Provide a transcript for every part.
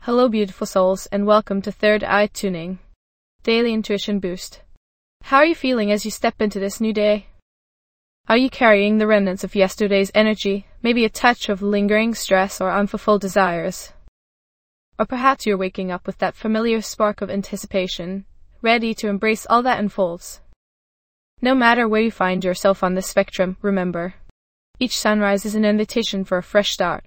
Hello beautiful souls, and welcome to Third Eye Tuning, Daily Intuition Boost. How are you feeling as you step into this new day? Are you carrying the remnants of yesterday's energy, maybe a touch of lingering stress or unfulfilled desires? Or perhaps you're waking up with that familiar spark of anticipation, ready to embrace all that unfolds. No matter where you find yourself on the spectrum, remember, each sunrise is an invitation for a fresh start.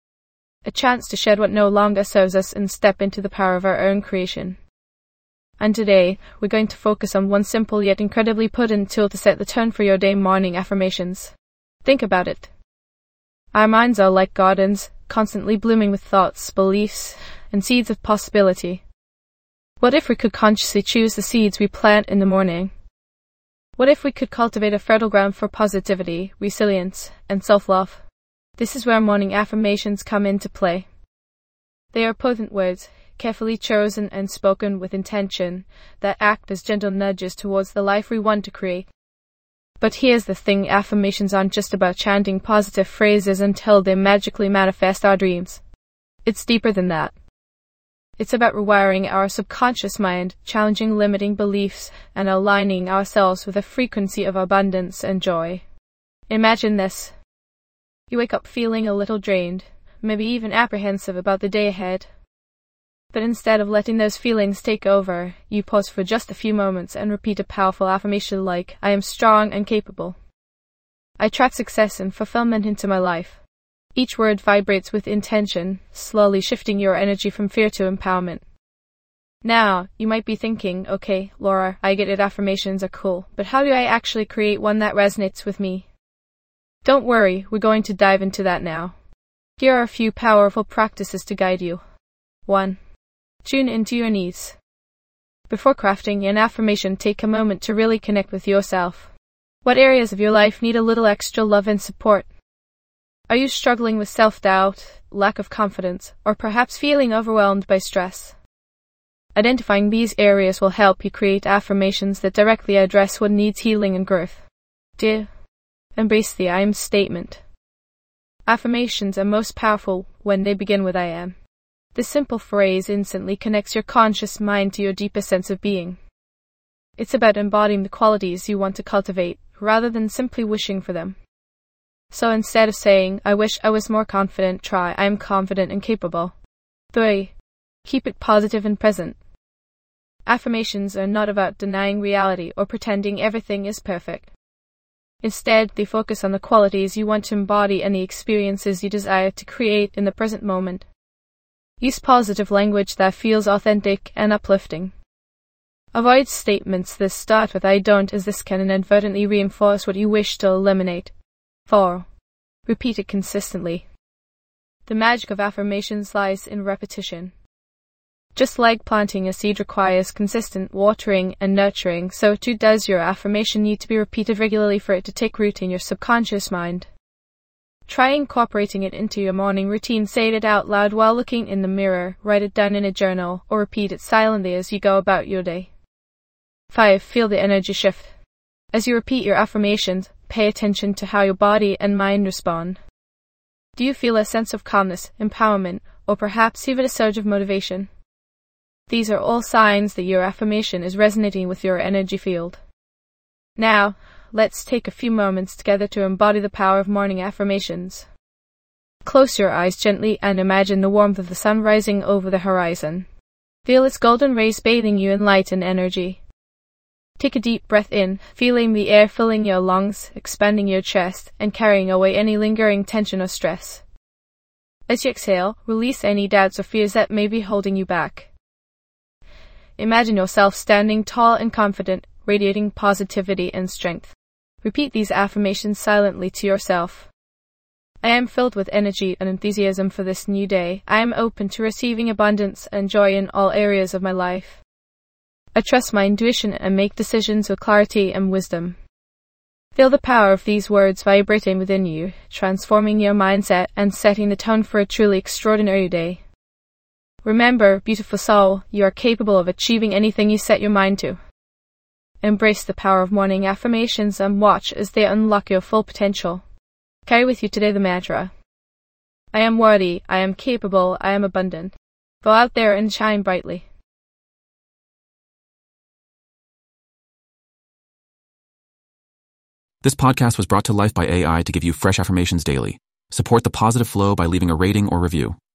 A chance to shed what no longer serves us and step into the power of our own creation. And today, we're going to focus on one simple yet incredibly potent tool to set the tone for your day: morning affirmations. Think about it. Our minds are like gardens, constantly blooming with thoughts, beliefs, and seeds of possibility. What if we could consciously choose the seeds we plant in the morning? What if we could cultivate a fertile ground for positivity, resilience, and self-love? This is where morning affirmations come into play. They are potent words, carefully chosen and spoken with intention, that act as gentle nudges towards the life we want to create. But here's the thing: affirmations aren't just about chanting positive phrases until they magically manifest our dreams. It's deeper than that. It's about rewiring our subconscious mind, challenging limiting beliefs, and aligning ourselves with a frequency of abundance and joy. Imagine this. You wake up feeling a little drained, maybe even apprehensive about the day ahead. But instead of letting those feelings take over, you pause for just a few moments and repeat a powerful affirmation like, "I am strong and capable. I attract success and fulfillment into my life." Each word vibrates with intention, slowly shifting your energy from fear to empowerment. Now, you might be thinking, okay, Laura, I get it, affirmations are cool, but how do I actually create one that resonates with me? Don't worry, we're going to dive into that now. Here are a few powerful practices to guide you. 1. Tune into your needs. Before crafting an affirmation, take a moment to really connect with yourself. What areas of your life need a little extra love and support? Are you struggling with self-doubt, lack of confidence, or perhaps feeling overwhelmed by stress? Identifying these areas will help you create affirmations that directly address what needs healing and growth. 2. Embrace the I am statement. Affirmations are most powerful when they begin with I am. This simple phrase instantly connects your conscious mind to your deepest sense of being. It's about embodying the qualities you want to cultivate, rather than simply wishing for them. So instead of saying, "I wish I was more confident," try, "I am confident and capable." 3. Keep it positive and present. Affirmations are not about denying reality or pretending everything is perfect. Instead, they focus on the qualities you want to embody and the experiences you desire to create in the present moment. Use positive language that feels authentic and uplifting. Avoid statements that start with "I don't," as this can inadvertently reinforce what you wish to eliminate. 4. Repeat it consistently. The magic of affirmations lies in repetition. Just like planting a seed requires consistent watering and nurturing, so too does your affirmation need to be repeated regularly for it to take root in your subconscious mind. Try incorporating it into your morning routine. Say it out loud while looking in the mirror, write it down in a journal, or repeat it silently as you go about your day. 5. Feel the energy shift. As you repeat your affirmations, pay attention to how your body and mind respond. Do you feel a sense of calmness, empowerment, or perhaps even a surge of motivation? These are all signs that your affirmation is resonating with your energy field. Now, let's take a few moments together to embody the power of morning affirmations. Close your eyes gently and imagine the warmth of the sun rising over the horizon. Feel its golden rays bathing you in light and energy. Take a deep breath in, feeling the air filling your lungs, expanding your chest, and carrying away any lingering tension or stress. As you exhale, release any doubts or fears that may be holding you back. Imagine yourself standing tall and confident, radiating positivity and strength. Repeat these affirmations silently to yourself. I am filled with energy and enthusiasm for this new day. I am open to receiving abundance and joy in all areas of my life. I trust my intuition and make decisions with clarity and wisdom. Feel the power of these words vibrating within you, transforming your mindset and setting the tone for a truly extraordinary day. Remember, beautiful soul, you are capable of achieving anything you set your mind to. Embrace the power of morning affirmations and watch as they unlock your full potential. Carry with you today the mantra: I am worthy, I am capable, I am abundant. Go out there and shine brightly. This podcast was brought to life by AI to give you fresh affirmations daily. Support the positive flow by leaving a rating or review.